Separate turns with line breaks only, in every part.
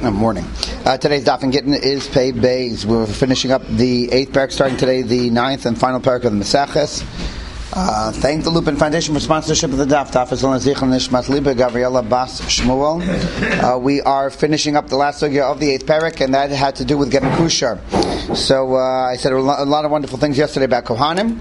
Morning. Today's Daf and Gittin is Pei Beis. We're finishing up the 8th parak, starting today the 9th and final parak of the Maseches. Thank the Lupin Foundation for sponsorship of the Daf. Daf is on Zichron Nishmat Liba Gabriela Bas Shmuel. We are finishing up the last sugya of the 8th parak, and that had to do with getting kushar. So I said a lot of wonderful things yesterday about Kohanim.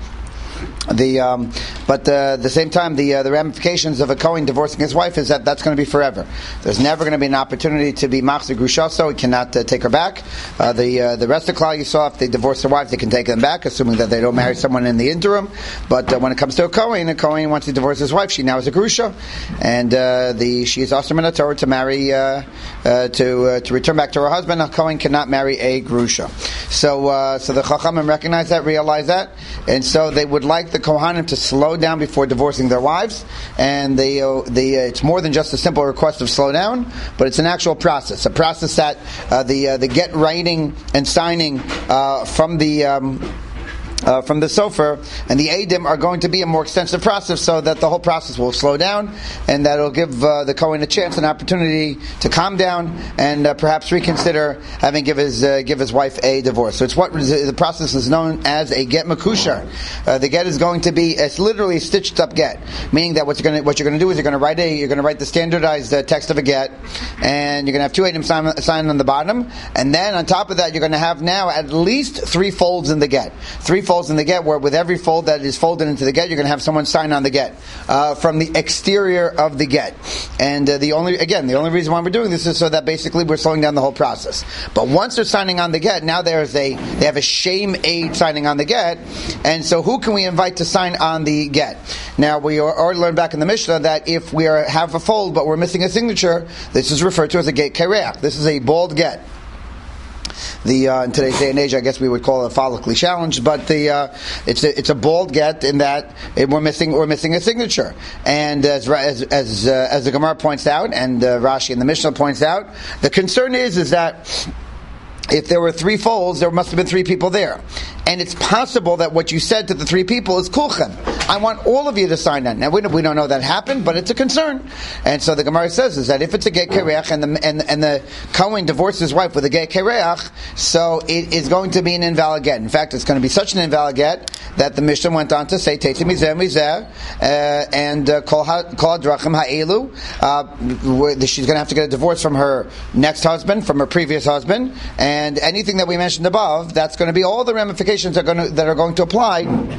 But at the same time, the ramifications of a Kohen divorcing his wife is that that's going to be forever. There's never going to be an opportunity to be machzir grusha, so he cannot take her back. The rest of the klal you saw, if they divorce their wives, they can take them back, assuming that they don't marry someone in the interim. But when it comes to a Kohen wants to divorce his wife, she now is a grusha, and she is also in a Torah to marry to return back to her husband. A Kohen cannot marry a grusha. So the Chachamim recognize that, realize that, and so they would like the Kohanim to slow down before divorcing their wives, and it's more than just a simple request of slow down, but it's an actual process, a process that the get writing and signing from the sofer and the Eidim are going to be a more extensive process, so that the whole process will slow down, and that will give the Kohen a chance, an opportunity to calm down and perhaps reconsider having give his wife a divorce. So it's what the process is known as a get makushar. The get is going to be, it's literally a stitched up get, meaning that what you're going to do is you're going to write the standardized text of a get, and you're going to have two Eidim signed on the bottom, and then on top of that you're going to have now at least 3 folds in the get. 3 folds in the get, where with every fold that is folded into the get, you're going to have someone sign on the get from the exterior of the get. And the only reason why we're doing this is so that basically we're slowing down the whole process. But once they're signing on the get, now they have a shame aid signing on the get, and so who can we invite to sign on the get? Now we already learned back in the Mishnah that if we have a fold but we're missing a signature, this is referred to as a get kereach. This is a bald get. In today's day and age, I guess we would call it follically challenged, but it's a bald get in that we're missing a signature. And as the Gemara points out, and Rashi in the Mishnah points out, the concern is that if there were 3 folds, there must have been 3 people there. And it's possible that what you said to the 3 people is kulchem. I want all of you to sign on. Now we don't know that happened, but it's a concern. And so the Gemara says is that if it's a get kereach and the Kohen divorces his wife with a get kereach, so it is going to be an invalid get. In fact, it's going to be such an invalid get that the Mishnah went on to say teitzi mizeh mizeh and kol hadrachim ha'elu. She's going to have to get a divorce from her next husband, from her previous husband, and anything that we mentioned above, that's going to be all the ramifications that are going to apply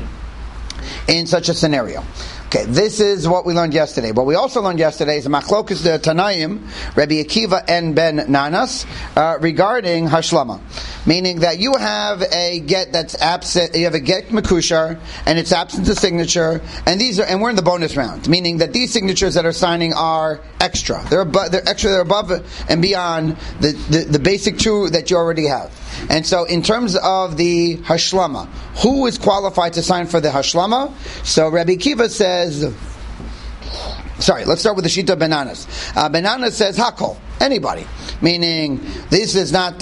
in such a scenario. Okay, this is what we learned yesterday. What we also learned yesterday is Machlokas the Tanaim, Rabbi Akiva and Ben Nanas, regarding Hashlama. Meaning that you have a get that's absent, you have a get Mekushar, and it's absent a signature, and we're in the bonus round. Meaning that these signatures that are signing are extra. They're above and beyond the basic 2 that you already have. And so in terms of the Hashlama, who is qualified to sign for the Hashlama? So Rabbi Akiva says, let's start with the Shita Benanas. Benanas says Hakol, anybody. Meaning, these are not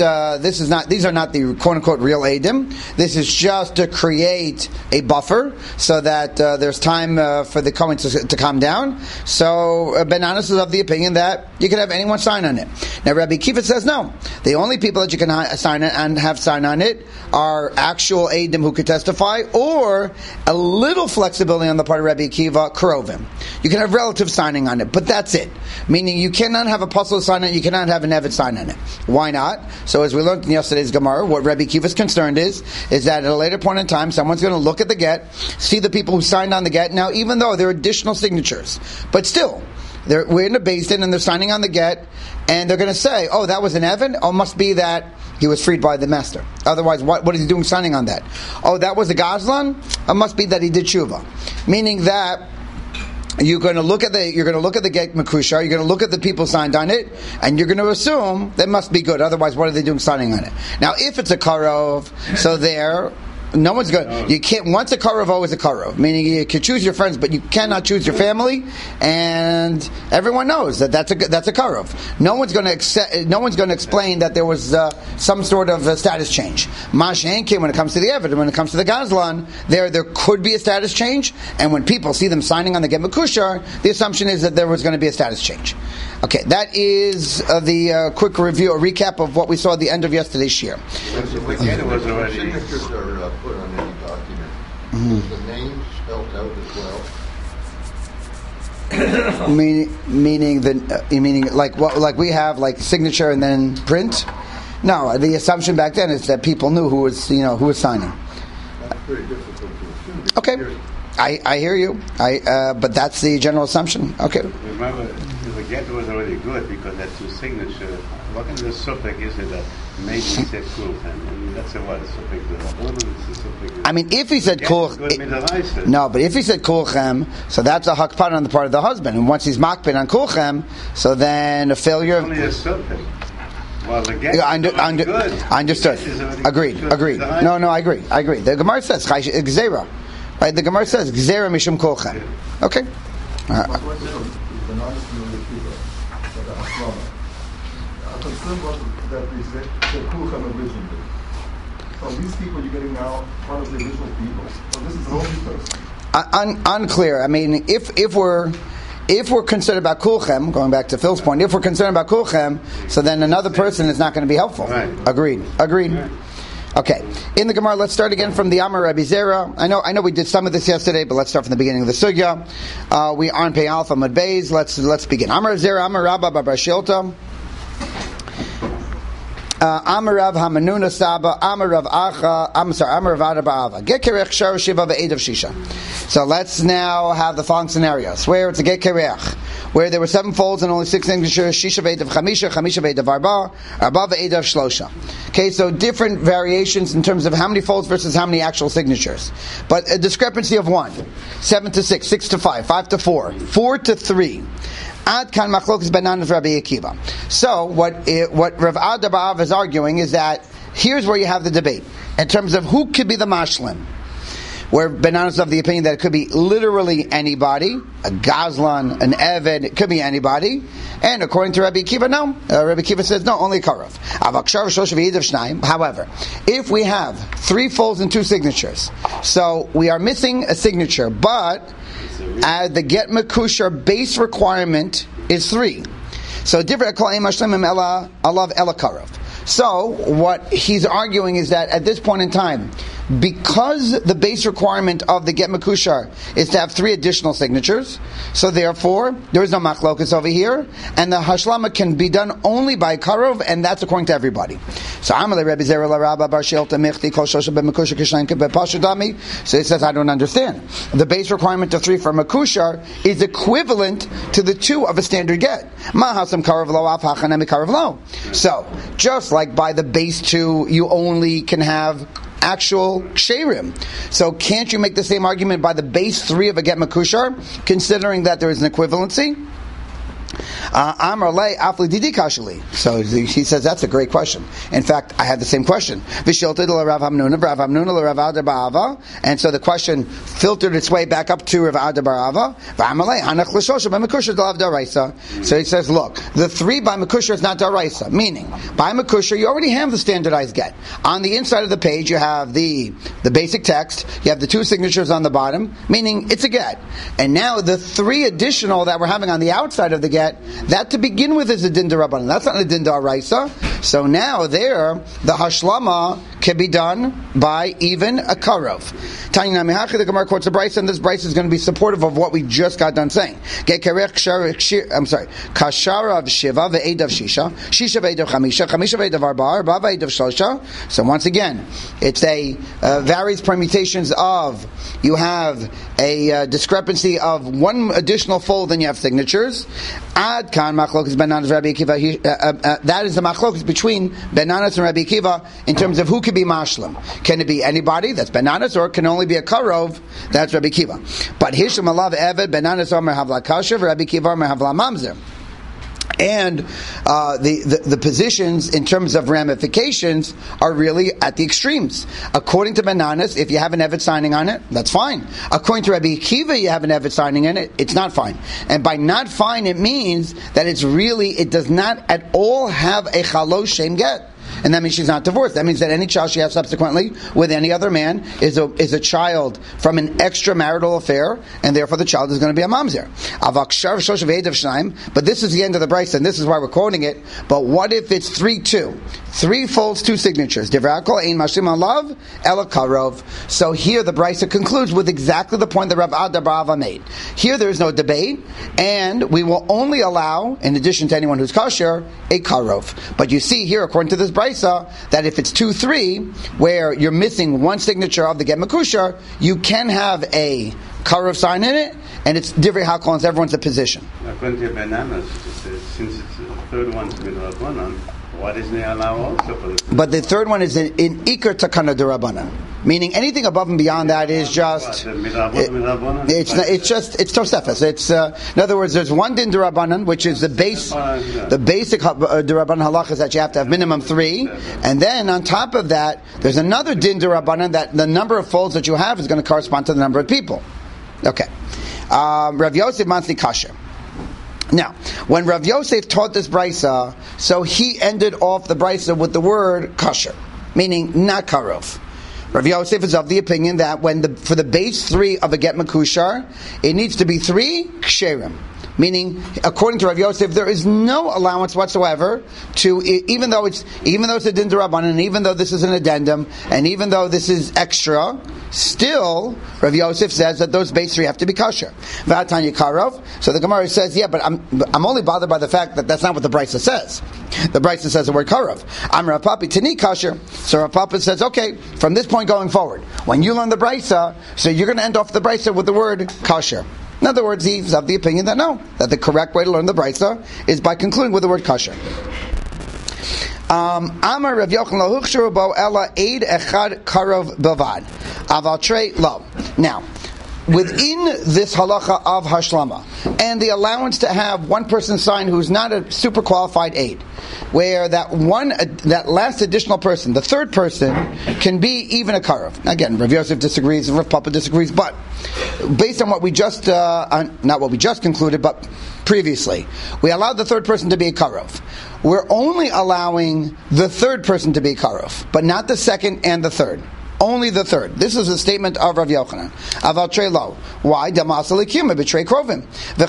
the quote-unquote real Eidim. This is just to create a buffer so that there's time for the Kohen to calm down. So, Benanas is of the opinion that you can have anyone sign on it. Now, Rabbi Akiva says no. The only people that you can sign it and have sign on it are actual Eidim who could testify, or a little flexibility on the part of Rabbi Akiva, Krovim. You can have relatives signing on it, but that's it. Meaning, you cannot have a puzzle sign on it, you cannot have an Eved sign on it. Why not? So as we learned in yesterday's Gemara, what Rabbi Akiva is concerned is that at a later point in time, someone's going to look at the get, see the people who signed on the get. Now, even though there are additional signatures, but still, we're in a Beis Din and they're signing on the get, and they're going to say, oh, that was an Evan? Oh, must be that he was freed by the master. Otherwise, what is he doing signing on that? Oh, that was a Gazlan? It must be that he did Tshuva. Meaning that you're going to look at the get Mekushar, you're going to look at the people signed on it, and you're going to assume they must be good. Otherwise, what are they doing signing on it? Now, if it's a Karov, so there, no one's going. You can't. Once a karov, always a karov. Meaning you can choose your friends, but you cannot choose your family. And everyone knows that that's a karov. No one's going to accept. No one's going to explain that there was some sort of status change. Mashen came when it comes to the Eved, when it comes to the Gazlan, there could be a status change. And when people see them signing on the Get Mekushar, the assumption is that there was going to be a status change. Okay, that is the quick review, a recap of what we saw at the end of yesterday's shir.
Signatures are put on any document. Is the name spelled out as well?
meaning like what, like we have like signature and then print. No, the assumption back then is that people knew who was signing.
That's very difficult to assume.
Okay, I hear you. But that's the general assumption. Okay.
Remember, the get was already good because that's two signatures. What in the suffix is it that maybe he said kulchem? And that's what the suffix is.
I mean, if he said kulchem, no, but if he said kulchem, so that's a hakpan on the part of the husband. And once he's makpid on kulchem, so then a failure.
Only a suffix. Well, the get
understood. Agreed. No, I agree. The Gemara says gzera. Right? The Gemara says gzera mishum kulchem. Okay.
Concern was that they said Kulchem originally. So these people you're getting now part of the original people. So this is the only person.
Unclear. I mean, if we're concerned about Kulchem, going back to Phil's point, if we're concerned about Kulchem, so then another person is not going to be helpful.
Right.
Agreed.
Right.
Okay. In the Gemara, let's start again from the Amar Rabbi Zera. I know we did some of this yesterday, but let's start from the beginning of the sugya. We aren't paying Alpha Mud Beis. Let's begin. Amar Zera, Amar Rabba Bar Shilta. Amarav Hamanuna Saba, Amarav Acha, Amarav Adabava. Get Kerech Shar Shiva Ve'edav Shisha. So let's now have the following scenarios where it's a Get Kerech, where there were 7 folds and only 6 signatures, Shisha Ve'edav Chamisha, Chamisha Ve'edav Arba, Arba Ve'edav Shlosha. Okay, so different variations in terms of how many folds versus how many actual signatures. But a discrepancy of 1. 7 to 6, 6 to 5, 5 to 4, 4 to 3. Ad kan machlokas benanas Rabbi Akiva. So what Rav Adabav is arguing is that here's where you have the debate in terms of who could be the mashlim. Where Benanas of the opinion that it could be literally anybody, a Gazlan, an Eved, it could be anybody. And according to Rabbi Akiva, no. Rabbi Akiva says no, only Karov. However, if we have 3 folds and 2 signatures, so we are missing a signature, but the Get Mekushar base requirement is 3. So different. So what he's arguing is that at this point in time, because the base requirement of the Get Mekushar is to have 3 additional signatures, so therefore there is no machlokas over here, and the hashlama can be done only by karov, and that's according to everybody. So Amalei Rebbe Zera la Rabba Bar Sheilta Michti Kol Shosha BeMekushar Kishayin BePashadami. So he says, I don't understand. The base requirement of 3 for Mekushar is equivalent to the 2 of a standard get. Mahasam karov lo af hachanemi karov lo. So just like by the base 2, you only can have actual ksherim. So can't you make the same argument by the base 3 of a Get Mekushar, considering that there is an equivalency? So he says that's a great question. In fact, I had the same question. And so the question filtered its way back up to Rav Ada Bar Ava. So he says, look, the 3 by Mekushar is not daraisa, meaning by Mekushar you already have the standardized get. On the inside of the page you have the basic text, you have the 2 signatures on the bottom, meaning it's a get. And now the 3 additional that we're having on the outside of the get, that to begin with is a din d'Rabbanan. That's not a din d'Oraisa. So now there, the hashlama can be done by even a karov. Tanya Namihachi, the Gemara quotes a brayso, and this brayso is going to be supportive of what we just got done saying. Kasharav shiva ve'edav shisha, shisha ve'edav chamisha, chamisha ve'edav arba, arba ve'edav shlosha. So once again, it's a various permutations of, you have a discrepancy of 1 additional fold, then you have signatures. Ad kan machlokas Benanas Rabbi Akiva. That is the machlokas between Benanas and Rabbi Akiva in terms of who can be mashlim. Can it be anybody? That's Benanas, or it can only be a karov? That's Rabbi Akiva. But Hisham alav Eved Benanas Omer Havla Kasher, Rabbi Akiva Omer Havla Mamzer. And the positions in terms of ramifications are really at the extremes. According to Benanas, if you have an Evet signing on it, that's fine. According to Rabbi Akiva, you have an Evet signing in it, it's not fine. And by not fine, it means that it does not at all have a chalosh shem get. and that means she's not divorced. That means that any child she has subsequently with any other man is a child from an extramarital affair, and therefore the child is going to be a mamzer. But this is the end of the brisa, and this is why we're quoting it. But what if it's 3-2? 3 folds, 2 signatures. So here the brisa concludes with exactly the point that Rav Ada bar Ava made. Here there is no debate, and we will only allow, in addition to anyone who's kosher, a karov. But you see here, according to this brisa, that if it's 2-3, where you're missing one signature of the get makusha, you can have a karov sign in it, and it's divrei hakol, and everyone's a position.
According to bananas, since it's the third one's midrabanan, why doesn't he allow also for this?
But the third one is in ikar takana derabanan, meaning anything above and beyond that is just it's tosefes. It's in other words, there's one din derabanan, which is the basic derabanan halach is that you have to have minimum 3, and then on top of that, there's another din derabanan that the number of folds that you have is going to correspond to the number of people. Okay, Rav Yosef Mansi Kasher. Now, when Rav Yosef taught this brisa, so he ended off the brisa with the word kosher, meaning not karov. Rav Yosef is of the opinion that for the base 3 of a get makushar, it needs to be 3 ksherim. Meaning, according to Rav Yosef, there is no allowance whatsoever to, even though it's a din d'Rabbanan, and even though this is an addendum, and even though this is extra, still Rav Yosef says that those base 3 have to be kosher. V'atanya karov. So the Gemara says, yeah, but I'm only bothered by the fact that that's not what the brisa says. The brisa says the word karov. I'm Rav Papi tani kosher. So Rav Papa says, okay, from this point going forward, when you learn the brisa, so you're going to end off the brisa with the word kosher. In other words, he's of the opinion that no, that the correct way to learn the brisa is by concluding with the word kosher. Amar Rav Yochanan lo huchsharu bo ela eid echad karov bavad aval trei lo. Now, within this halacha of hashlama and the allowance to have one person sign who's not a super qualified aid, where that last additional person, the third person, can be even a karov. Again, Rav Yosef disagrees, Rav Papa disagrees, but based on what we just, not what we just concluded, but previously, we allowed the third person to be a karov. We're only allowing the third person to be a karov, but not the second and the third. Only the third. This is a statement of Rav Yochanan. Aval trei lo. Why? Damasa likima betray krovim.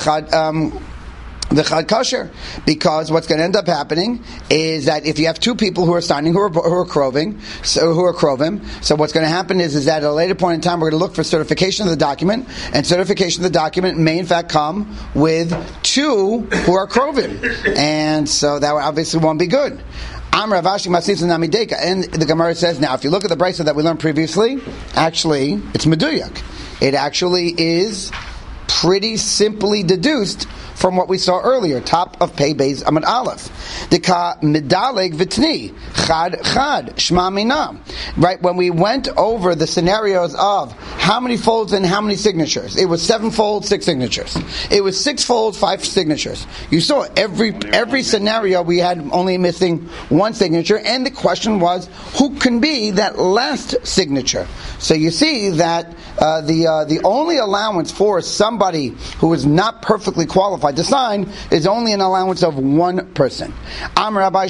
V'chad kasher, because what's going to end up happening is that if you have 2 people who are signing who are krovim, so what's going to happen is that at a later point in time we're going to look for certification of the document, and certification of the document may in fact come with 2 who are krovim, and so that obviously won't be good. And the Gemara says, now if you look at the brisa that we learned previously, actually it's meduyak. It actually is pretty simply deduced from what we saw earlier, top of Pei Beis Amud Aleph. Dika midaleg vitni chad shma mina. Right, when we went over the scenarios of how many folds and how many signatures, it was 7 folds, 6 signatures. It was 6 folds, 5 signatures. You saw every scenario we had only missing 1 signature, and the question was who can be that last signature. So you see that the only allowance for somebody who is not perfectly qualified to sign is only an allowance of 1 person. Now,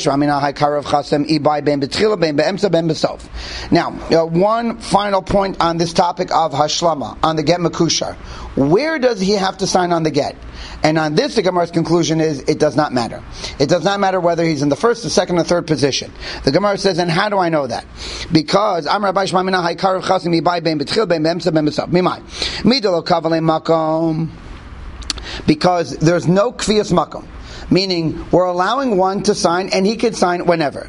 one final point on this topic of hashlama, on the get makushar. Where does he have to sign on the get? And on this, the Gemara's conclusion is it does not matter. It does not matter whether he's in the first, the second, or third position. The Gemara says, and how do I know that? Because because there's no kviyas makom. Meaning, we're allowing one to sign, and he can sign whenever.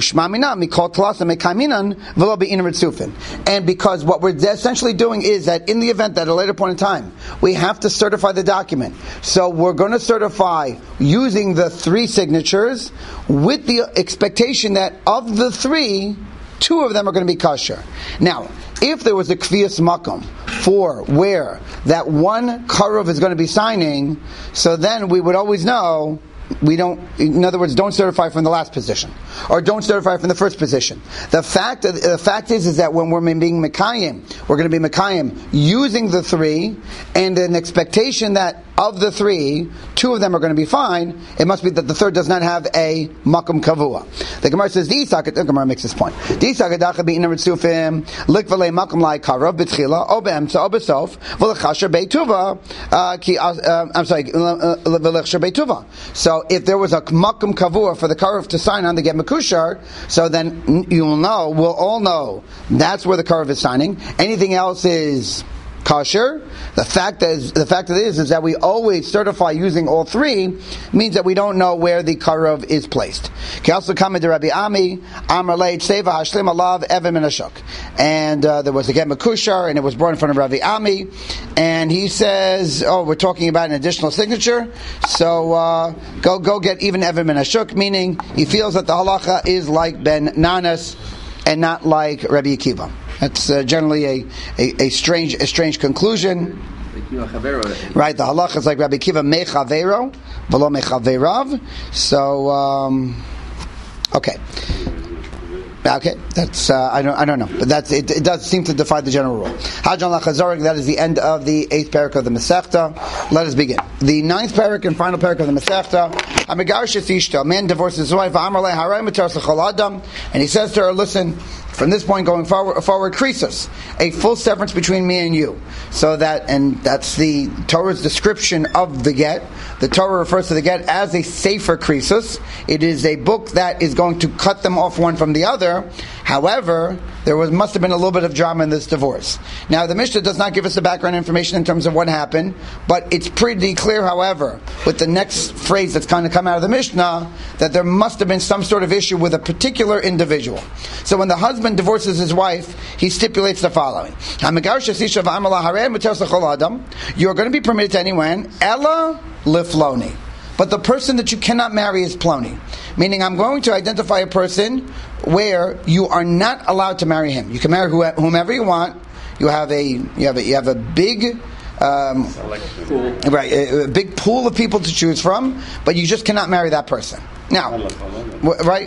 And because what we're essentially doing is that in the event that at a later point in time, we have to certify the document. So we're going to certify using the 3 signatures with the expectation that of the 3, 2 of them are going to be kosher. Now, if there was a kviyas makom for where that one karov is going to be signing, so then we would always know in other words, don't certify from the last position, or don't certify from the first position. The fact is that when we're being mekayim, we're going to be mekayim using the 3, and an expectation that of the three, two of them are going to be fine. It must be that the third does not have a makom kavua. The Gemara says, the Gemara makes this point. So if there was a makom kavua for the karev to sign on the get makushar, so then we'll all know that's where the karev is signing. Anything else is kosher. The fact is that we always certify using all three means that we don't know where the karev is placed. And there was a get makushar, and it was brought in front of Rabbi Ami, and he says, we're talking about an additional signature, so go get even Evan min Ashuk, meaning he feels that the halacha is like Ben Nanas and not like Rabbi Akiva. That's generally a strange conclusion. Right, the halacha is like Rabbi Akiva mechavero, v'lo mechaverav. So, okay, that's I don't know, but it does seem to defy the general rule. Hajan lachazorik. That is the end of the 8th parak of the Masechta. Let us begin. The 9th parak and final parak of the Masechta. A man divorces his wife, and he says to her, listen, from this point going forward, krisos, a full severance between me and you. So that's the Torah's description of the get. The Torah refers to the get as a sefer krisos. It is a book that is going to cut them off one from the other. However, there must have been a little bit of drama in this divorce. Now, the Mishnah does not give us the background information in terms of what happened, but it's pretty clear, however, with the next phrase that's going to come out of the Mishnah, that there must have been some sort of issue with a particular individual. So when the husband divorces his wife, he stipulates the following. You're going to be permitted to anyone, Ella Lifloni. But the person that you cannot marry is Ploni. Meaning, I'm going to identify a person where you are not allowed to marry him. You can marry whomever you want. You have a big right, a big pool of people to choose from, but you just cannot marry that person. Now, right?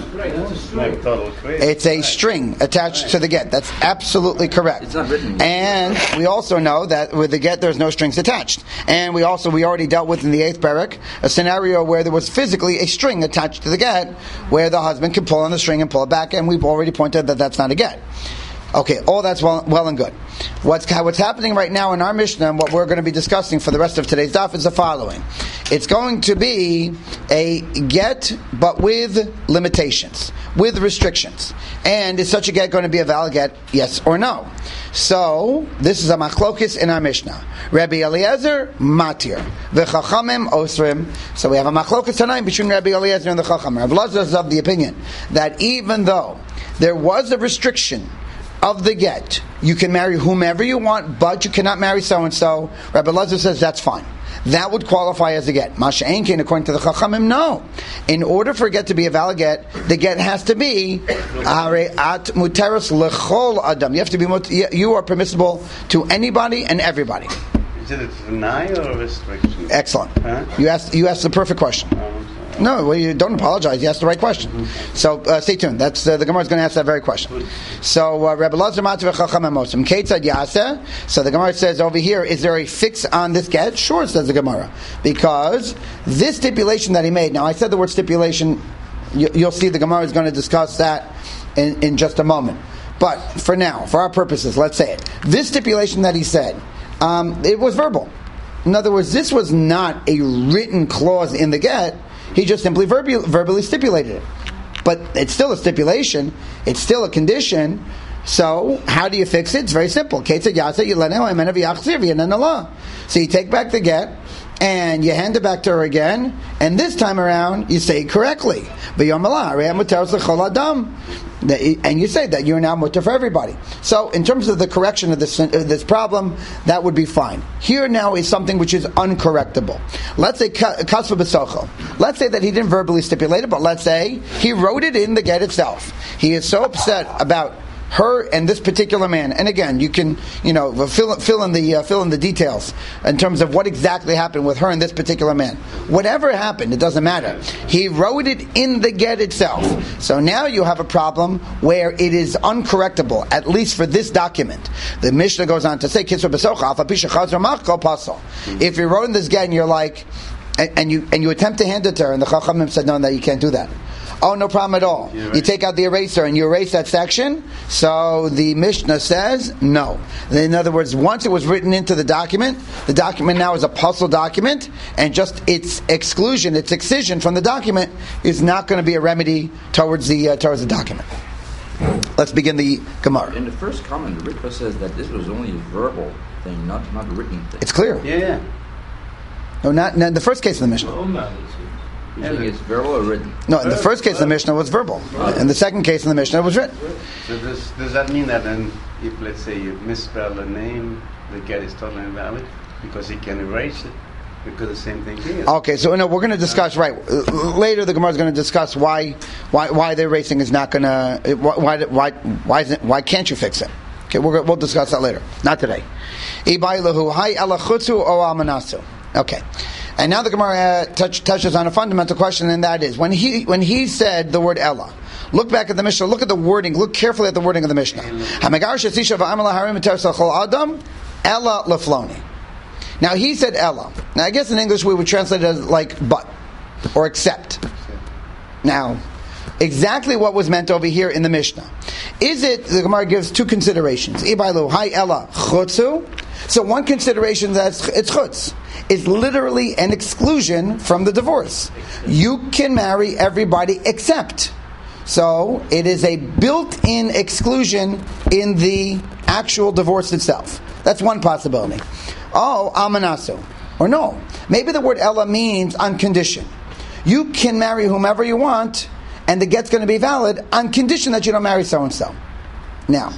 It's a string attached to the get. That's absolutely correct.
It's not written.
And we also know that with the get, there's no strings attached. And we already dealt with in the 8th parak a scenario where there was physically a string attached to the get, where the husband can pull on the string and pull it back, and we've already pointed that that's not a get. Okay, all that's well and good. What's happening right now in our Mishnah and what we're going to be discussing for the rest of today's daf is the following. It's going to be a get, but with limitations, with restrictions. And is such a get going to be a valid get, yes or no? So, this is a machlokis in our Mishnah. Rabbi Eliezer, matir. V'chachamim, osrim. So we have a machlokis tonight between Rabbi Eliezer and the chacham. Rabbi Eliezer is of the opinion that even though there was a restriction of the get, you can marry whomever you want, but you cannot marry so-and-so. Rabbi Elazar says that's fine. That would qualify as a get. Masha Einkein, according to the Chachamim, no. In order for a get to be a valid get, the get has to be at muteros lechol adam. You have to be you are permissible to anybody and everybody.
Is it a deny or a restriction?
Excellent.
Huh?
You asked the perfect question. No, well, you don't apologize. You asked the right question. So stay tuned. That's the Gemara is going to ask that very question. So Rabbi Lazar Matzah v'Chacham Mosim Keitzad Yaseh. So the Gemara says over here, is there a fix on this get? Sure, says the Gemara, because this stipulation that he made. Now I said the word stipulation. You'll see the Gemara is going to discuss that in just a moment. But for now, for our purposes, let's say it. This stipulation that he said, it was verbal. In other words, this was not a written clause in the get. He just simply verbally stipulated it. But it's still a stipulation. It's still a condition. So, how do you fix it? It's very simple. So you take back the get, and you hand it back to her again, and this time around, you say it correctly. And you say that you're now mutter for everybody. So, in terms of the correction of this problem, that would be fine. Here now is something which is uncorrectable. Let's say kasva b'socho. Let's say that he didn't verbally stipulate it, but let's say he wrote it in the get itself. He is so upset about her and this particular man. And again, you can fill in the details in terms of what exactly happened with her and this particular man. Whatever happened, it doesn't matter. He wrote it in the get itself. So now you have a problem where it is uncorrectable, at least for this document. The Mishnah goes on to say, if you wrote in this get and you're like, and you attempt to hand it to her, and the Chachamim said, no, you can't do that. Oh, no problem at all. You take out the eraser and you erase that section. So the Mishnah says no. In other words, once it was written into the document now is a puzzle document, and just its exclusion, its excision from the document is not going to be a remedy towards the document. Let's begin the Gemara.
In the first comment, the Ritva says that this was only a verbal thing, not a written thing.
It's clear.
Yeah.
No, not in the first case of the Mishnah.
You think it's verbal or written?
No, in the first case of the Mishnah it was verbal. In the second case of the Mishnah it was written.
So does that mean that then, if let's say you misspell a name, the get is totally invalid because he can erase it? Because the same thing here.
Okay, so no, we're going to discuss later. The Gemara is going to discuss why the erasing is not going to why can't you fix it? Okay, we'll discuss that later. Not today. Okay, and now the Gemara touches on a fundamental question, and that is when he said the word Ella. Look back at the Mishnah. Look at the wording. Look carefully at the wording of the Mishnah. Ella lefloni. Now he said Ella. Now I guess in English we would translate it as like but or except. Now, exactly what was meant over here in the Mishnah. Is it, the Gemara gives two considerations. Ibailu, hi Ella, chutzu. So one consideration that it's chutz. Is literally an exclusion from the divorce. You can marry everybody except. So it is a built-in exclusion in the actual divorce itself. That's one possibility. Oh, amanasu. Or no. Maybe the word Ella means on condition. You can marry whomever you want, and the get's going to be valid on condition that you don't marry so-and-so. Now,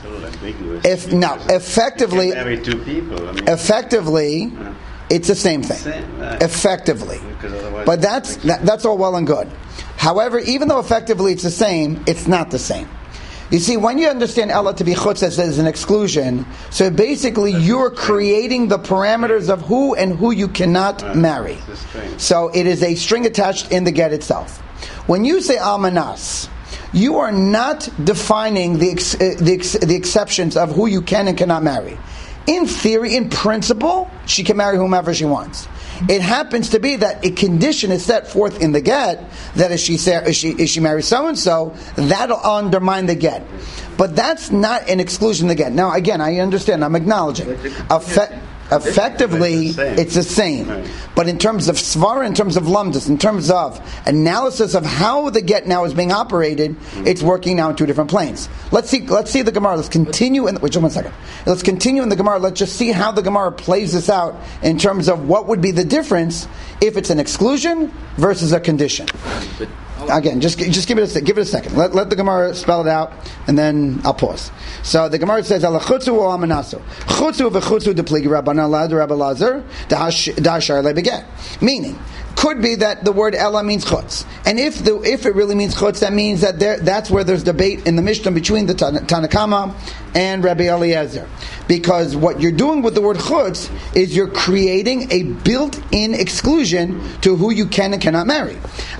effectively,
you can marry two people.
Effectively, it's the same thing. Effectively. But that's all well and good. However, even though effectively it's the same, it's not the same. You see, when you understand Ella to be chutz as an exclusion, so basically you're creating the parameters of who and who you cannot marry. So it is a string attached in the get itself. When you say almanas, you are not defining the exceptions of who you can and cannot marry. In theory, in principle, she can marry whomever she wants. It happens to be that a condition is set forth in the get that if she marries so and so, that'll undermine the get. But that's not an exclusion of the get. Now, again, I understand. I'm acknowledging. Effectively, it's the same. But in terms of svara, in terms of lumdus, in terms of analysis of how the get now is being operated, it's working now in two different planes. Let's see the Gemara. Let's continue in one second. Let's continue in the Gemara. Let's just see how the Gemara plays this out in terms of what would be the difference if it's an exclusion versus a condition. Again, just give it a second. Let the Gemara spell it out, and then I'll pause. So the Gemara says, "Ala chutzu o amanasu, chutzu v'chutzu depligi Rabbanan lad Rabbi Lazar da'ashar lebeget." Meaning, could be that the word Ella means chutz, and if it really means chutz, that means that that's where there's debate in the Mishnah between the Tanakama and Rabbi Eliezer, because what you're doing with the word chutz is you're creating a built-in exclusion to who you can and cannot marry.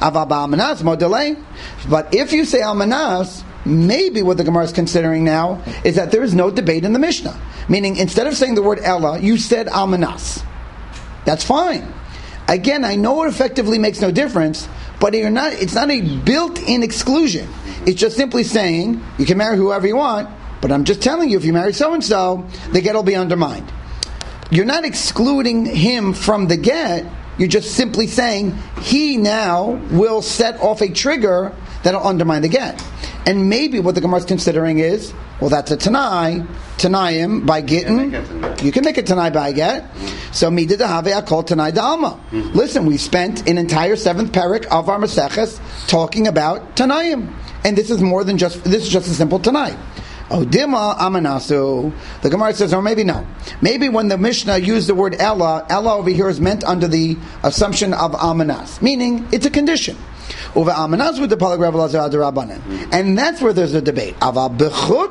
But if you say almanas, maybe what the Gemara is considering now is that there is no debate in the Mishnah. Meaning, instead of saying the word Ella, you said almanas. That's fine. Again, I know it effectively makes no difference, but it's not a built-in exclusion. It's just simply saying, you can marry whoever you want, but I'm just telling you, if you marry so-and-so, the get will be undermined. You're not excluding him from the get, you're just simply saying, he now will set off a trigger that'll undermine the get. And maybe what the Gemara is considering is, well, that's a Tanayim by Gittin. You can make a Tanai by get. So Mida Dehave Akol Tanai Dalma. Listen, we spent an entire 7th parak of our Maseches talking about Tanayim. And this is just a simple Tanai. Odima amanasu. The Gemara says, or maybe no. Maybe when the Mishnah used the word Ella over here is meant under the assumption of amanas, meaning it's a condition. Uva amanas with the Palag Rabbi Lazar Rabbanan, and that's where there's a debate. Ava bechutz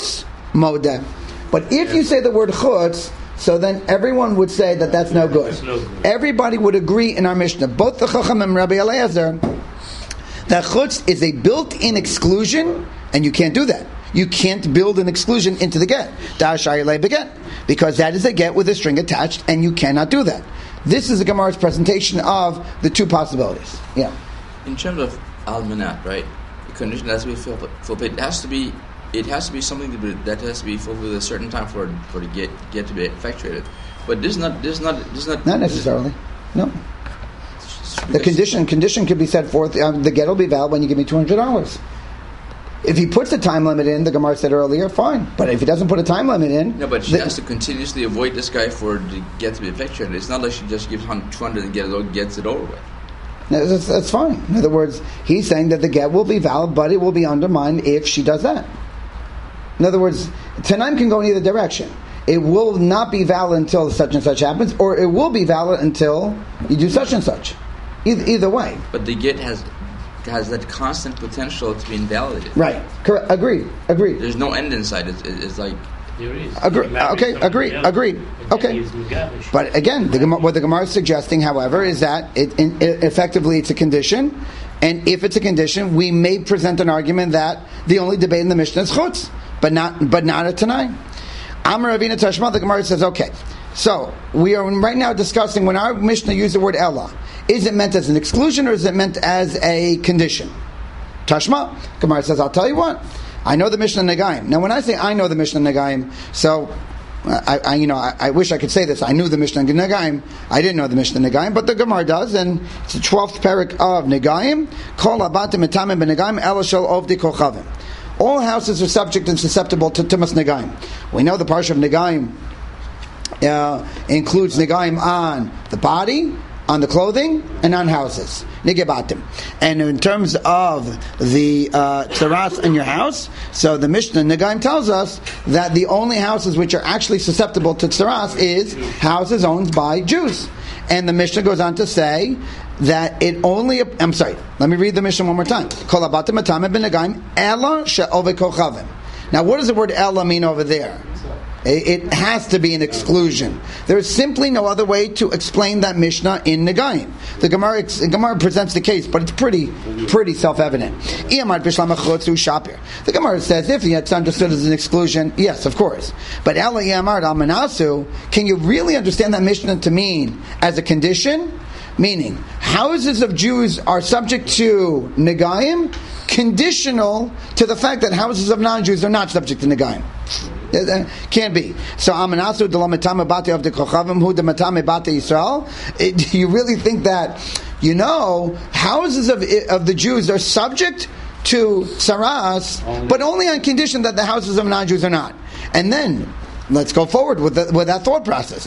modeh. But if you say the word chutz, so then everyone would say that that's no good. Everybody would agree in our Mishnah, both the Chacham and Rabbi Eliezer, that chutz is a built-in exclusion, and you can't do that. You can't build an exclusion into the get. Because that is a get with a string attached, and you cannot do that. This is the Gemara's presentation of the two possibilities. Yeah.
In terms of almanat, right? The condition has to be fulfilled. It has to be something that has to be fulfilled at a certain time for the get to be effectuated. But this is not
necessarily. No. The condition could be set forth. The get will be valid when you give me $200. If he puts a time limit in, the Gemara said earlier, fine. But if he doesn't put a time limit in...
No, but she has to continuously avoid this guy for the get to be effectuated. It's not like she just gives 200 and gets it over with.
No, that's fine. In other words, he's saying that the get will be valid, but it will be undermined if she does that. In other words, Tanaim can go in either direction. It will not be valid until such and such happens, or it will be valid until you do such and such. Either way.
But the get has that constant potential to be invalidated.
Right. Correct. Agreed.
There's no end in sight. It's like...
There is.
Agreed. Okay. But again, what the Gemara is suggesting, however, is that effectively it's a condition, and if it's a condition, we may present an argument that the only debate in the Mishnah is chutz, but not a Tanai. Amar Ravina Tashma, the Gemara says, okay, so we are right now discussing when our Mishnah used the word Ella. Is it meant as an exclusion or is it meant as a condition? Tashma, Gemara says, I'll tell you what. I know the Mishnah Negaim. Now, when I say I know the Mishnah Negaim, so I wish I could say this. I knew the Mishnah Negaim. I didn't know the Mishnah Negaim, but the Gemara does, and it's the 12th parak of Negaim. Kol abatim etamim b'Negaim ela shel ovdi kochavim. All houses are subject and susceptible to Tumas Negaim. We know the parsha of Negaim includes Negaim on the body, on the clothing, and on houses. Nigebatim. And in terms of the tzaras in your house, so the Mishnah Negaim tells us that the only houses which are actually susceptible to tzaras is houses owned by Jews. And the Mishnah goes on to say that it only... I'm sorry, let me read the Mishnah one more time. Kol abatim etamim b'Negaim ela she'ovei kochavim. Now what does the word ela mean over there? It has to be an exclusion. There is simply no other way to explain that Mishnah in Negaim. The Gemara presents the case, but it's pretty self-evident. The Gemara says if it's understood as an exclusion, yes, of course. But can you really understand that Mishnah to mean as a condition? Meaning, houses of Jews are subject to Negaim, conditional to the fact that houses of non-Jews are not subject to Negaim. Can't be. So Amanasu de la Matame Bate of the Kochavim Hu de Matame Bate Yisrael. Do you really think that houses of the Jews are subject to Saras, but only on condition that the houses of non-Jews are not? And then let's go forward with that thought process.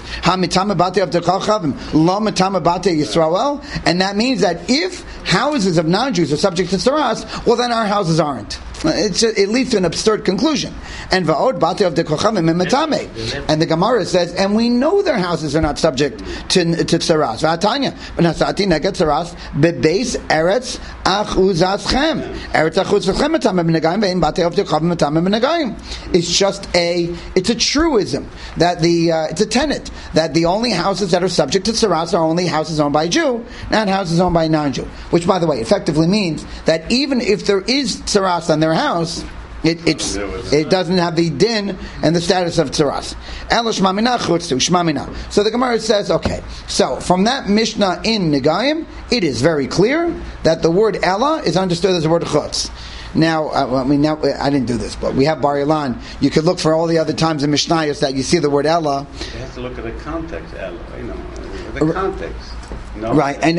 And that means that if houses of non-Jews are subject to tzaras, well then our houses aren't. It leads to an absurd conclusion. And va'od bate of the kochavim emetame. And the Gemara says, and we know their houses are not subject to tzaras. Va'atanya v'nasati neged tzaras bebeis eretz achuzaschem. Eretz achuzaschem metame b'negaim ve'im bate of the kochavim metame b'negaim. It's a truism that it's a tenet that the only houses that are subject to tzaras are only houses owned by a Jew, not houses owned by a non-Jew. Which, by the way, effectively means that even if there is tzaras on their house, it doesn't have the din and the status of tzaras. So the Gemara says, okay, so from that Mishnah in Negaim, it is very clear that the word Ella is understood as the word chutz. Now, I didn't do this, but we have Bar Ilan. You could look for all the other times in Mishnayos that you see the word Ella.
You have to look at the context, Ella. The context. No?
Right, and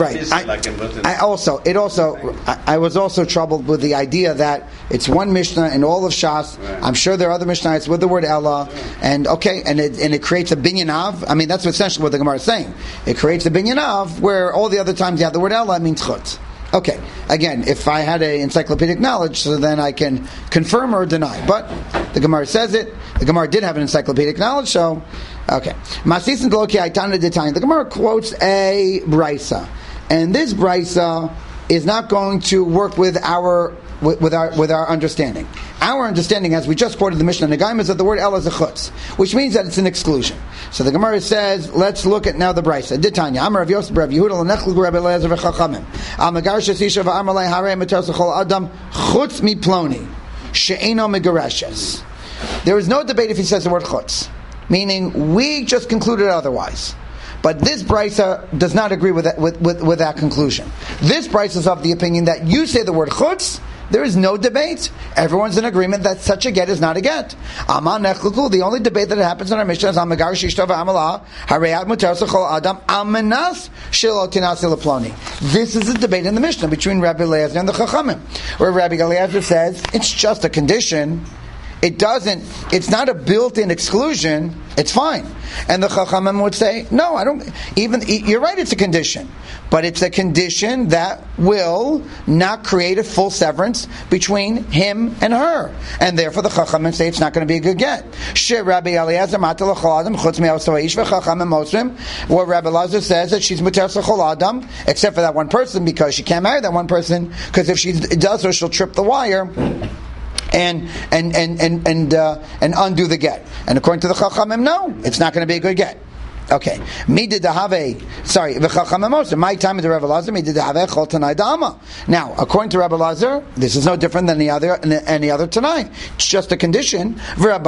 I was also troubled with the idea that it's one Mishnah in all of Shas. Right. I'm sure there are other Mishnahs with the word Ella, and it creates a binyan av. I mean, that's essentially what the Gemara is saying. It creates a binyan av where all the other times you have the word Ella, it means chutz. Okay, again, if I had an encyclopedic knowledge, so then I can confirm or deny. But the Gemara says it. The Gemara did have an encyclopedic knowledge, so okay. The Gemara quotes a brisa, and this brisa is not going to work with our understanding. Our understanding, as we just quoted the Mishnah Nagaim, is that the word El is a chutz, which means that it's an exclusion. So the Gemara says, let's look at now the Brisa. Ditanya, Amar Rav Yosef, Rav Yehuda, L'nechlu Rabbi Eliezer v'chachamim. Al megarshes isha v'amar lei harei metar s'chol adam chutz mi ploni she'eno megareshes. There is no debate if he says the word chutz, meaning we just concluded otherwise. But this Brisa does not agree with that conclusion. This Brisa is of the opinion that you say the word chutz, there is no debate. Everyone's in agreement that such a get is not a get. The only debate that happens in our Mishnah is Amagar Shishtava Amalah Hareyat Mutar Sechol Adam Amenas Shelo Tinasi Leploni. This is a debate in the Mishnah between Rabbi Eliezer and the Chachamim, where Rabbi Eliezer says it's just a condition. It's not a built-in exclusion, it's fine. And the Chachamim would say, no, you're right, it's a condition. But it's a condition that will not create a full severance between him and her. And therefore the Chachamim say it's not going to be a good get. What Rabbi Elazar says that she's mutar l'chol adam, except for that one person, because she can't marry that one person, because if she does so, she'll trip the wire and undo the get. And according to the Chachamim, no, it's not going to be a good get. Okay. My time is the Rabbi Elazar. Now, according to Rabbi Elazar, this is no different than any other Tanai. It's just a condition. And the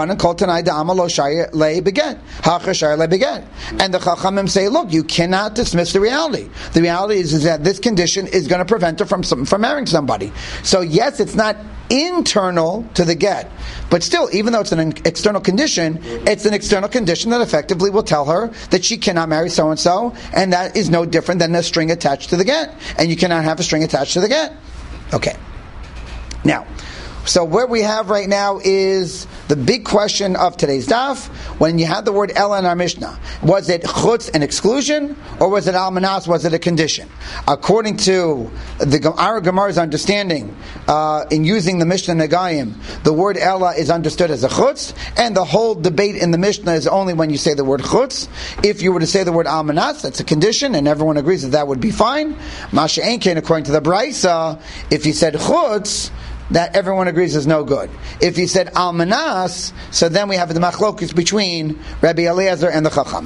Chachamim say, look, you cannot dismiss the reality. The reality is that this condition is going to prevent her from marrying somebody. So yes, it's not internal to the get, but still, even though it's an external condition, it's an external condition that effectively will tell her that she cannot marry so and so, and that is no different than a string attached to the get, and you cannot have a string attached to the get. Okay. Now, so what we have right now is the big question of today's daf. When you had the word Ella in our Mishnah, was it chutz an exclusion, or was it almanas, was it a condition? According to our Gemara's understanding, in using the Mishnah Nagayim, the word Ella is understood as a chutz, and the whole debate in the Mishnah is only when you say the word chutz. If you were to say the word almanas, that's a condition, and everyone agrees that would be fine. Masha Einkein, according to the Brisa, if you said chutz, that everyone agrees is no good. If you said almanas, so then we have the machlokes between Rabbi Eliezer and the Chacham.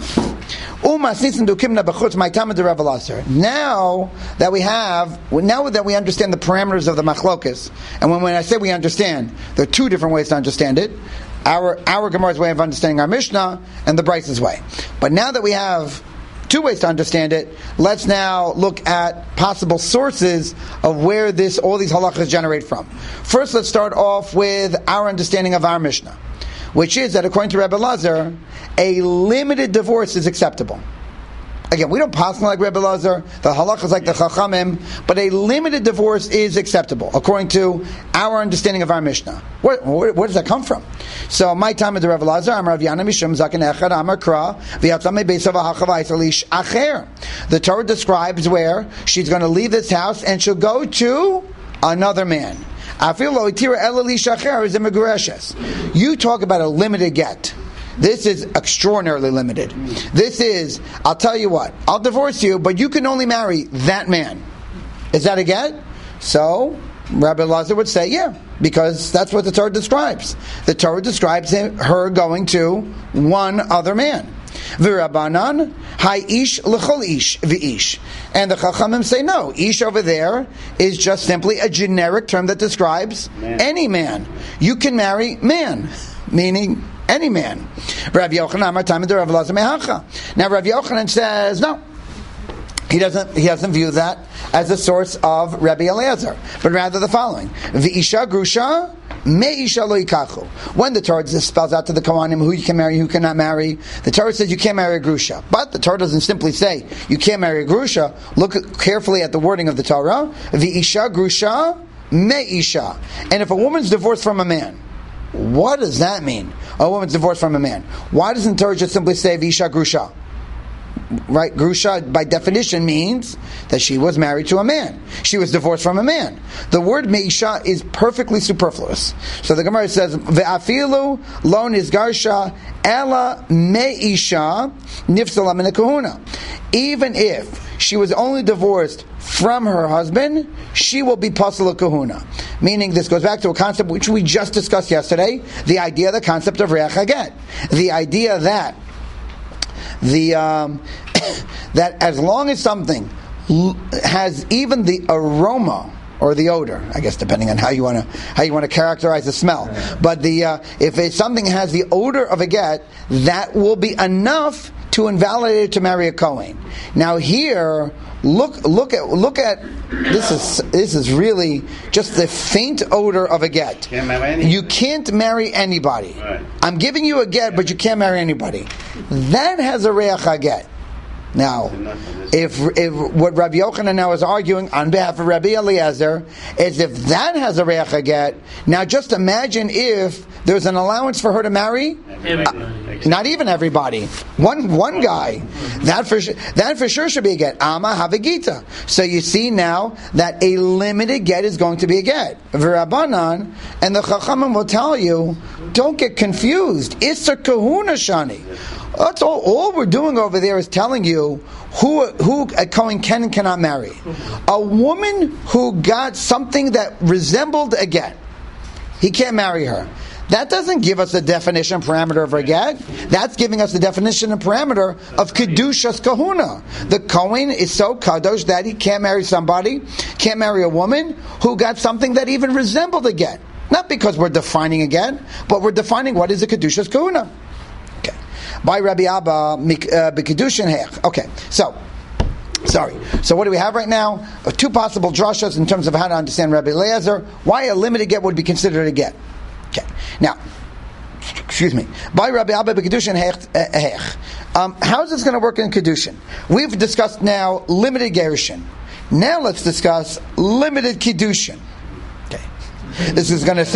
Now that we understand the parameters of the machlokes, and when I say we understand, there are two different ways to understand it. Our Gemara's way of understanding our Mishnah and the Brice's way. But now that we have two ways to understand it, let's now look at possible sources of where all these halachas generate from. First, let's start off with our understanding of our Mishnah, which is that according to Rabbi Elazar, a limited divorce is acceptable. Again, we don't pass like Rabbi Elazar, the halachas like the Chachamim, but a limited divorce is acceptable, according to our understanding of our Mishnah. Where does that come from? So, my time is the Rabbi Elazar, Amar Rav Yana Mishum Zaken Echad Amar Kra V'yatzam Beisav HaChavayis Alish Acher. The Torah describes where she's going to leave this house and she'll go to another man. You talk about a limited get. This is extraordinarily limited. This is, I'll tell you what, I'll divorce you, but you can only marry that man. Is that a get? So, Rabbi Elazar would say, yeah, because that's what the Torah describes. The Torah describes her going to one other man. V'Rabbanan, Hai ish l'chol ish v'ish. And the Chachamim say, no, ish over there is just simply a generic term that describes any man. You can marry man, meaning any man. Rav Yochanan, Rav Elazar mehacha. Now Rav Yochanan says, no, he doesn't view that as a source of Rabbi Eliezer, but rather the following: V'isha grusha me'isha lo yikachu. When the Torah spells out to the Kohanim who you can marry, who cannot marry, the Torah says you can't marry a grusha. But the Torah doesn't simply say you can't marry a grusha. Look carefully at the wording of the Torah. V'isha grusha me'isha. And if a woman's divorced from a man, what does that mean? A woman's divorced from a man. Why doesn't the Torah just simply say Visha Grusha? right? Grusha, by definition, means that she was married to a man. She was divorced from a man. The word meisha is perfectly superfluous. So the Gemara says, "Ve'afilu lo nizgarsha ela meisha nifsala min kahuna." Even if she was only divorced from her husband, she will be pasal kahuna. Meaning, this goes back to a concept which we just discussed yesterday, the idea, the concept of reach haget. The idea that that as long as something has even the aroma or the odor, I guess depending on how you want to characterize the smell, but if something has the odor of a get, that will be enough to invalidate it to marry a Kohen. Now here, look at this is really just the faint odor of a get. You can't marry anybody.
Right.
I'm giving you a get, but you can't marry anybody. That has a reach haget. Now, if what Rabbi Yochanan now is arguing on behalf of Rabbi Eliezer is if that has a reach haget, now just imagine if there's an allowance for her to marry not even everybody, one guy, that for sure should be a get. Ama havagita. So you see now that a limited get is going to be a get. V'Rabbanan, and the Chachamim will tell you, don't get confused. Isser kahuna shani. That's all we're doing over there is telling you who a Kohen can and cannot marry. A woman who got something that resembled a get, he can't marry her. That doesn't give us a definition parameter of a get. That's giving us the definition and parameter of kedushas kahuna. The Kohen is so kadosh that he can't marry somebody, can't marry a woman who got something that even resembled a get. Not because we're defining a get, but we're defining what is a kedushas kahuna. By Rabbi Abba, B'Kedushin Hech. Okay, so what do we have right now? Two possible drashas in terms of how to understand Rabbi Eliezer. Why a limited get would be considered a get. Okay, now, excuse me. By Rabbi Abba, B'Kedushin Hech. How is this going to work in Kedushin? We've discussed now limited gerushin. Now let's discuss limited Kedushin. This is going to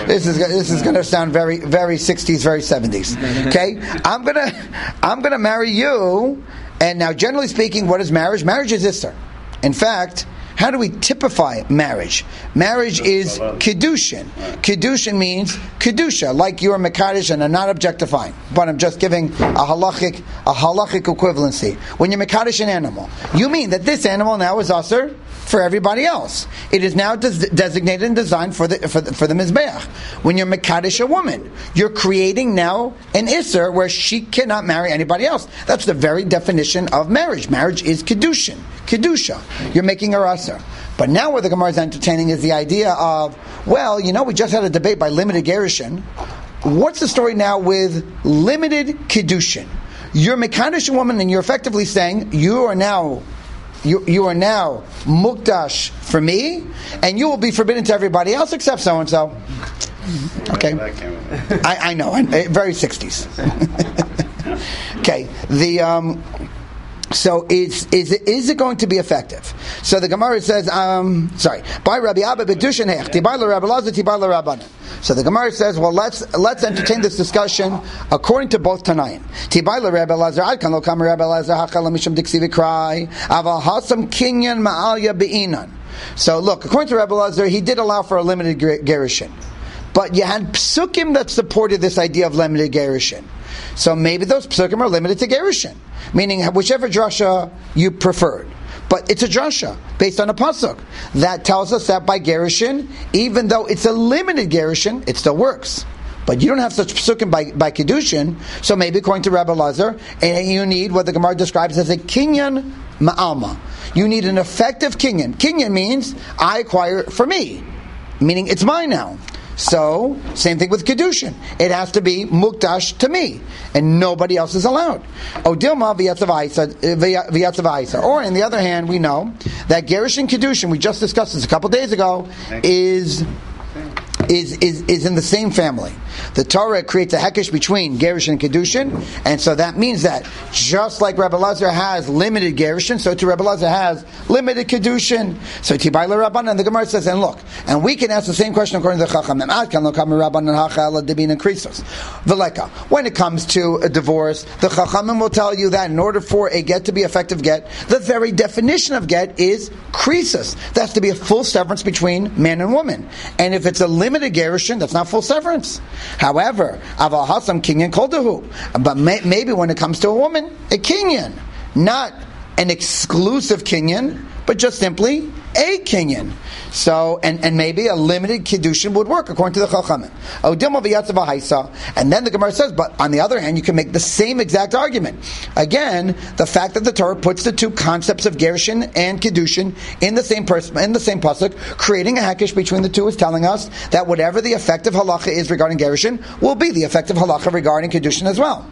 sound very, very 60s, very 70s. Okay, I'm gonna marry you, and now generally speaking, what is marriage? Marriage is Isser. In fact, how do we typify marriage? Marriage is Kedushin. Kedushin means Kedusha, like you are Mekadosh and are not objectifying. But I'm just giving a halachic equivalency. When you're Mekadosh an animal, you mean that this animal now is Asr for everybody else. It is now designated and designed for the Mizbeach. When you're Mekadosh a woman, you're creating now an Isser where she cannot marry anybody else. That's the very definition of marriage. Marriage is Kedushin. Kedusha. You're making her Asr. But now what the Gemara is entertaining is the idea of, well, we just had a debate by limited gerushin. What's the story now with limited Kedushin? You're Mekadosh a woman and you're effectively saying, you are now mukdash for me, and you will be forbidden to everybody else except so and so. Okay, I know, very 60s. Okay, so is it going to be effective? So the Gemara says, by Rabbi Abba B'Kedushin Hech, Tibai l'Rabbi Elazar, Tibai l'Rabbanan. So the Gemara says, well, let's entertain this discussion according to both Tanaim. Tibai l'Rabbi Elazar, Ad kan lo kam Rabbi Elazar hachal mishum diksi v'krai, aval hasam kinyan ma'alya be'inan. So look, according to Rabbi Elazar, he did allow for a limited gerushin. But you had psukim that supported this idea of limited gerushin. So maybe those psukim are limited to gerushin, meaning whichever drasha you preferred. But it's a drasha based on a pasuk that tells us that by gerushin, even though it's a limited gerushin, it still works. But you don't have such psukim by kedushin, so maybe according to Rabbi Elazar, and you need what the Gemara describes as a kinyan ma'alma. You need an effective kinyan. Kinyan means I acquire it for me, meaning it's mine now. So, same thing with Kedushin. It has to be mukdash to me, and nobody else is allowed. Odilma v'yatzavaisa. Or, on the other hand, we know that Gerushin Kedushin, we just discussed this a couple days ago, is is in the same family. The Torah creates a hekesh between Gerushin and Kedushin, and so that means that just like Rebbe Lazar has limited Gerushin, so too Rebbe Lazar has limited Kedushin. So Tibai LeRabbanan, the Gemara says, and look, and we can ask the same question according to the Chachamim. When it comes to a divorce, the Chachamim will tell you that in order for a get to be effective get, the very definition of get is krisos. That has to be a full severance between man and woman. And if it's a limited gerushin, that's not full severance. However, aval hasam kinyan kol dehu. But maybe when it comes to a woman, a kinyan, not an exclusive kinyan, but just simply a kinyan. So, and maybe a limited kiddushin would work according to the Chachamim. And then the Gemara says, but on the other hand, you can make the same exact argument. Again, the fact that the Torah puts the two concepts of gerushin and kiddushin in the same pasuk, creating a hakish between the two, is telling us that whatever the effective halacha is regarding gerushin will be the effective halacha regarding kiddushin as well.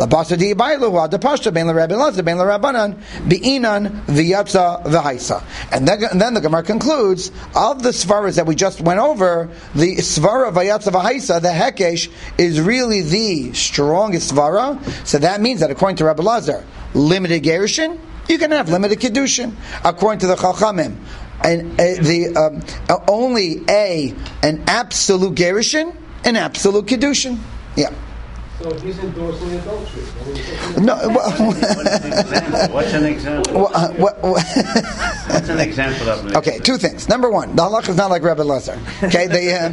And then the Gemara concludes, of the svaras that we just went over, the svara vayatza v'haisa, the hekesh, is really the strongest svara. So that means that according to Rebbe Lazar, limited gerushin, you can have limited kiddushin. According to the Chachamim, and only an absolute gerushin, an absolute kiddushin. Yeah.
So he's endorsing adultery.
No.
What's an example? What's an example of it?
Okay, two things. Number one, the halakha is not like Rebbe Lazar. Okay,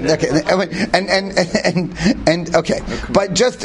okay, but just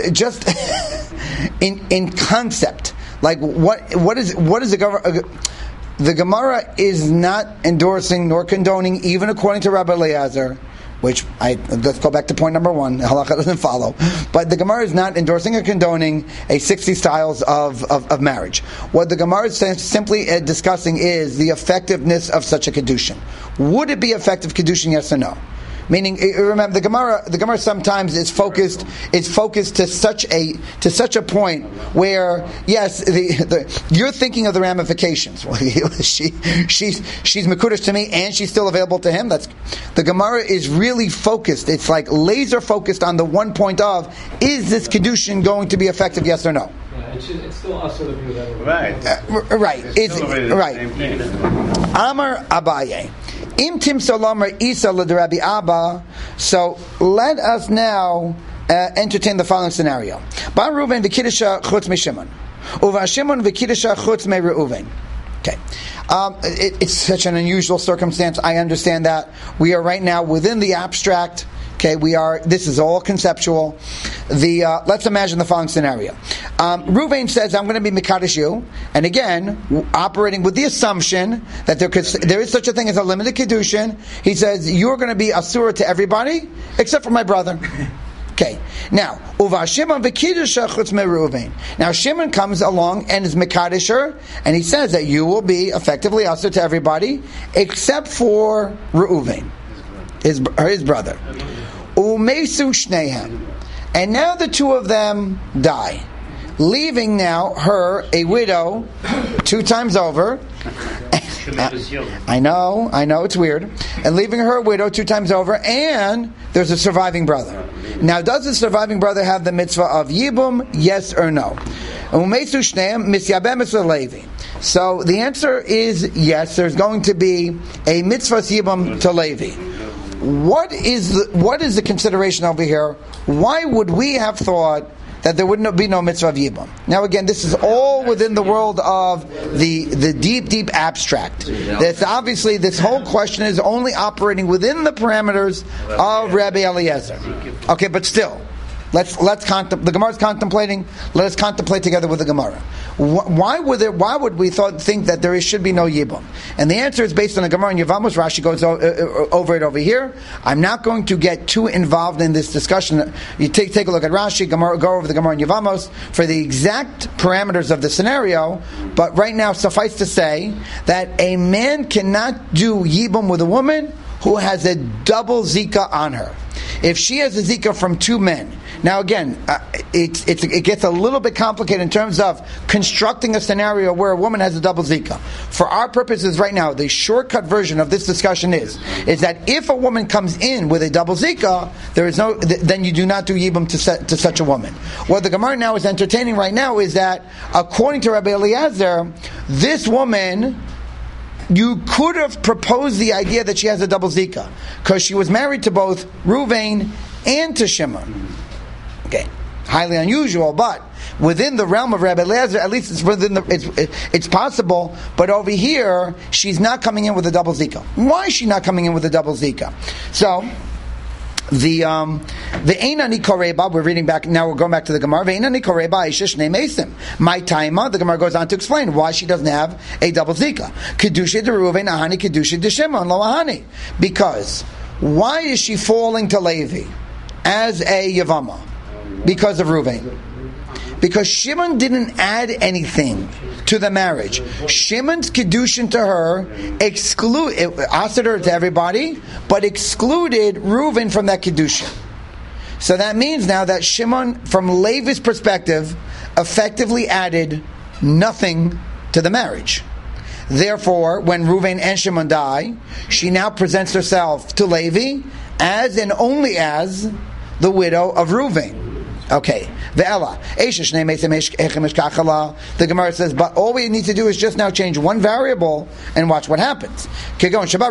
in concept, like what is the Gemara? The Gemara is not endorsing nor condoning, even according to Rabbi Eliezer. Let's go back to point number one. Halakha doesn't follow, but the Gemara is not endorsing or condoning a 60 styles of marriage. What the Gemara is simply discussing is the effectiveness of such a kedushin. Would it be effective kedushin? Yes or no? Meaning, remember, the Gemara sometimes is focused to such a point where, yes, you're thinking of the ramifications. Well, she's mekudesh to me, and she's still available to him. The Gemara is really focused. It's like laser focused on the one point of, is this kedushin going to be effective? Yes or no?
Yeah, it's still us to view that.
Right.
Right. It's right. Amar Abaye. Im Tim Solomar Isa L'Rabi Abba. So let us now entertain the following scenario. Bar Reuven v'Kiddusha chutz meShimon, uva Shimon v'Kiddusha chutz meReuven. Okay, it's such an unusual circumstance. I understand that we are right now within the abstract. Okay, this is all conceptual. Let's imagine the following scenario. Reuven says, I'm going to be Mekadesh you. And again, operating with the assumption that there is such a thing as a limited Kedushin. He says, you're going to be Asura to everybody, except for my brother. Okay. Now, Uva Shimon v'Kiddusha chutz meReuven. Now, Shimon comes along and is Mekadesher, and he says that you will be effectively Asura to everybody, except for Reuven, his brother. Umesu Shnehem. And now the two of them die, leaving now her a widow 2 times over. I know, it's weird. And leaving her a widow 2 times over, and there's a surviving brother. Now, does the surviving brother have the mitzvah of Yibum? Yes or no? Umesu Shnehem misyabem Levi. So the answer is yes. There's going to be a mitzvah Yibum to Levi. What is the consideration over here? Why would we have thought that there would be no mitzvah of Yibum? Now again, this is all within the world of the deep abstract. That's obviously, this whole question is only operating within the parameters of Rabbi Eliezer. Okay, but still, let's the Gemara is contemplating. Let us contemplate together with the Gemara. Why would we think that there should be no Yibum? And the answer is based on the Gemara in Yevamos. Rashi goes over it over here. I'm not going to get too involved in this discussion. You take a look at Rashi, go over the Gemara in Yevamos for the exact parameters of the scenario. But right now, suffice to say that a man cannot do Yibum with a woman who has a double Zika on her. If she has a Zika from 2 men, Now again, it gets a little bit complicated in terms of constructing a scenario where a woman has a double zika. For our purposes right now, the shortcut version of this discussion is that if a woman comes in with a double zika, then you do not do yibum to such a woman. What the Gemara now is entertaining right now is that according to Rabbi Eliezer, this woman, you could have proposed the idea that she has a double zika because she was married to both Ruvain and to Shimon. Okay, highly unusual, but within the realm of Rabbi Eliezer, at least it's possible. But over here, she's not coming in with a double zika. Why is she not coming in with a double zika? So the Einani Koreba, we're reading back now. We're going back to the Gemara. Einani Koreba Ishish Nemesim. My Taima. The Gemara goes on to explain why she doesn't have a double zika. Kedusha de Reuven Ahani Kedusha de Shimon Lo Ahani. Because why is she falling to Levi as a Yavama? Because of Reuven. Because Shimon didn't add anything to the marriage. Shimon's kedushin to her asked her to everybody, but excluded Reuven from that kedushin. So that means now that Shimon, from Levi's perspective, effectively added nothing to the marriage. Therefore, when Reuven and Shimon die, she now presents herself to Levi as and only as the widow of Reuven. Okay, the Gemara says, but all we need to do is just now change one variable and watch what happens. Where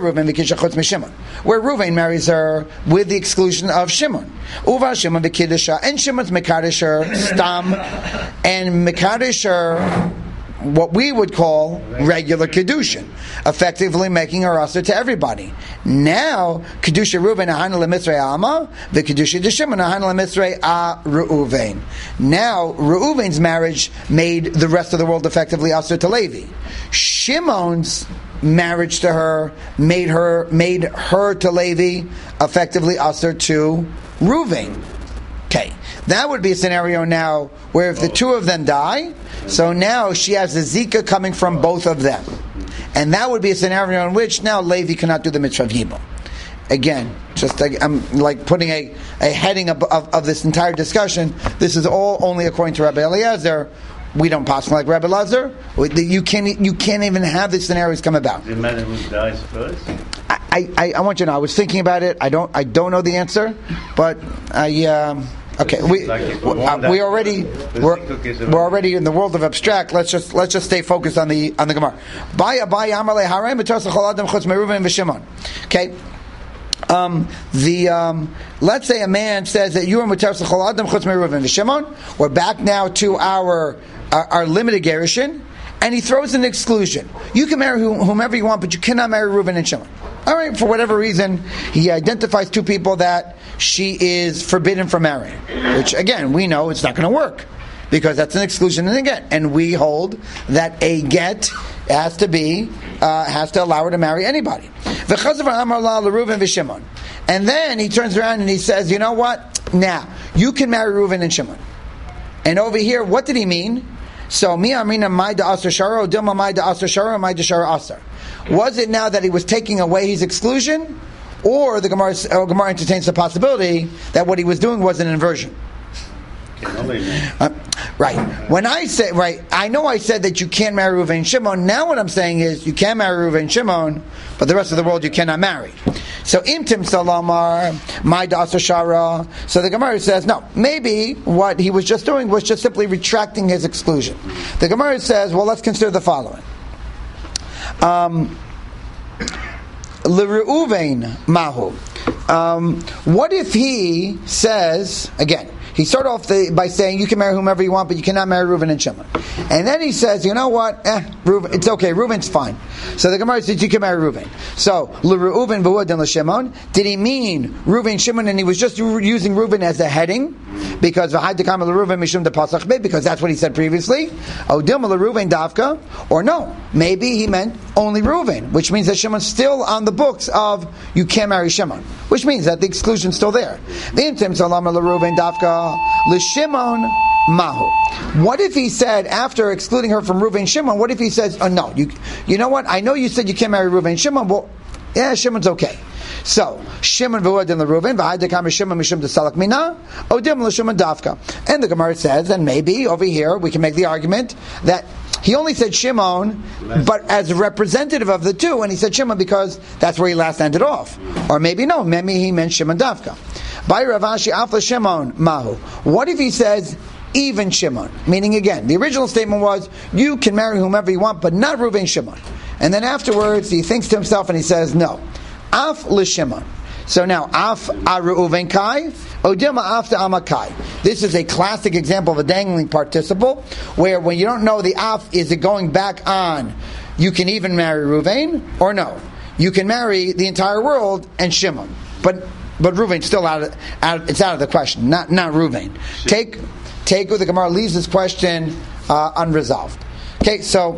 Reuven marries her with the exclusion of Shimon. And Shimon's Mekadesh her, Stam, and Mekadesh her what we would call regular kedushin, effectively making her usher to everybody. Now, kedusha Reuven ahana lemisrei ama, the kedusha d'Shimon ahana lemisrei a Reuven. Now, Reuven's marriage made the rest of the world effectively usher to Levi. Shimon's marriage to her made her to Levi effectively usher to Reuven. Okay, that would be a scenario now where if the two of them die, so now she has a zika coming from both of them. And that would be a scenario in which now Levi cannot do the mitzvah of Yibum. Again, I'm like putting a heading of this entire discussion. This is all only according to Rabbi Eliezer. We don't pass like Rabbi Eliezer. You can't even have these scenarios come about.
The man who dies first?
I want you to know, I was thinking about it. I don't know the answer, but okay, we're already in the world of abstract. Let's just stay focused on the Gemara. Okay. Let's say a man says that you are mutar s'chol adam chutz meReuven v'Shimon. We're back now to our limited gerushin, and he throws an exclusion. You can marry whomever you want, but you cannot marry Reuven and Shimon. All right, for whatever reason, he identifies two people that she is forbidden from marrying, which again we know it's not going to work because that's an exclusion in a get, and we hold that a get has to allow her to marry anybody. And then he turns around and he says, you know what? Now you can marry Reuven and Shimon. And over here, what did he mean? So mi amina mai da asar shara, dilma mai da asar shara, mai da shara asar. Was it now that he was taking away his exclusion, or the Gemara entertains the possibility that what he was doing was an inversion? Right. When I say I know I said that you can't marry Reuven and Shimon. Now what I'm saying is you can marry Reuven and Shimon, but the rest of the world you cannot marry. So imtim salamar my dasa shara. So the Gemara says no. Maybe what he was just doing was just simply retracting his exclusion. The Gemara says, well, let's consider the following. L'Reuven mahu. What if he says again? He started off by saying you can marry whomever you want, but you cannot marry Reuven and Shimon. And then he says, you know what? Reuven, it's okay. Reuven's fine. So the Gemara says you can marry Reuven. So L'Reuven v'ud and L'Shimon. Did he mean Reuven Shimon? And he was just using Reuven as a heading because v'ha'dekam L'Reuven mishum de pasach be, because that's what he said previously. Odilma L'Reuven davka, or no? Maybe he meant only Reuven, which means that Shimon's still on the books of you can't marry Shimon, which means that the exclusion's still there. V'imtim salama L'Reuven davka L'Shimon mahu. What if he said, after excluding her from Reuven and Shimon, what if he says, oh no, you know what, I know you said you can't marry Reuven and Shimon, well, yeah, Shimon's okay. So, Shimon v'udim l'Reuven, v'haydekam Shimon mishum desalak mina, odim l'Shimon dafka. And the Gemara says, and maybe over here we can make the argument that he only said Shimon, but as a representative of the two, and he said Shimon because that's where he last ended off. Or maybe no, maybe he meant Shimon dafka. By Rav Ashi afla Shimon mahu. What if he says even Shimon? Meaning again, the original statement was you can marry whomever you want, but not Reuven Shimon. And then afterwards he thinks to himself and he says no, af l'Shimon. So now af Reuven kai, odima after amakai. This is a classic example of a dangling participle, where when you don't know the af, is it going back on? You can even marry Reuven, or no? You can marry the entire world and Shimon, but Reuven's still it's out of the question. Not Reuven. Take where the Gemara leaves this question unresolved. Okay, so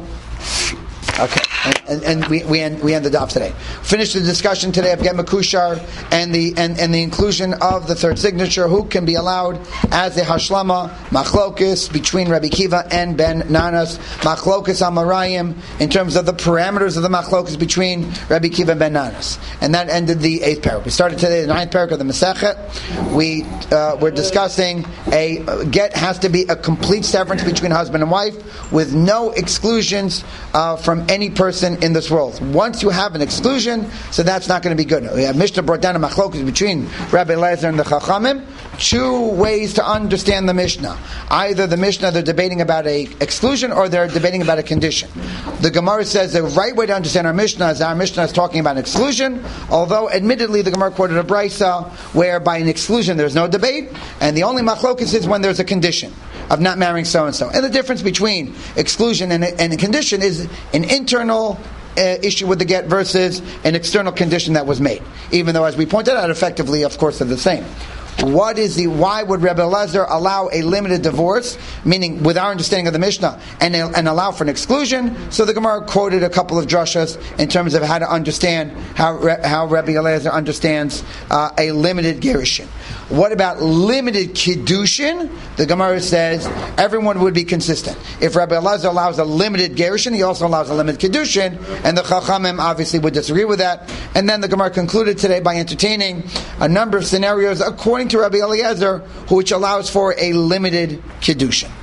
and we end the daf today. Finish the discussion today of Get Mekushar and the inclusion of the third signature. Who can be allowed as a hashlama machlokis between Rabbi Kiva and Ben Nanas, machlokis amarayim in terms of the parameters of the machlokis between Rabbi Kiva and Ben Nanas. And that ended the 8th parak. We started today the 9th parak of the Masechet. We're discussing a get has to be a complete severance between husband and wife with no exclusions from any person in this world. Once you have an exclusion, so that's not going to be good. We have Mishnah brought down a machlokes between Rabbi Eliezer and the Chachamim. 2 ways to understand the Mishnah. Either the Mishnah they're debating about a exclusion or they're debating about a condition. The Gemara says the right way to understand our Mishnah is talking about an exclusion, although admittedly the Gemara quoted a brisa where by an exclusion there's no debate, and the only machlokes is when there's a condition of not marrying so-and-so. And the difference between exclusion and a condition is an internal issue with the get versus an external condition that was made. Even though, as we pointed out, effectively, of course, they're the same. Why would Rebbe Eliezer allow a limited divorce, meaning with our understanding of the Mishnah, and allow for an exclusion? So the Gemara quoted a couple of drushas in terms of how to understand how Rebbe Eliezer understands a limited gerushin. What about limited kiddushin? The Gemara says everyone would be consistent. If Rebbe Eliezer allows a limited gerushin, he also allows a limited kiddushin, and the Chachamim obviously would disagree with that. And then the Gemara concluded today by entertaining a number of scenarios according to Rabbi Eliezer, which allows for a limited kiddushin.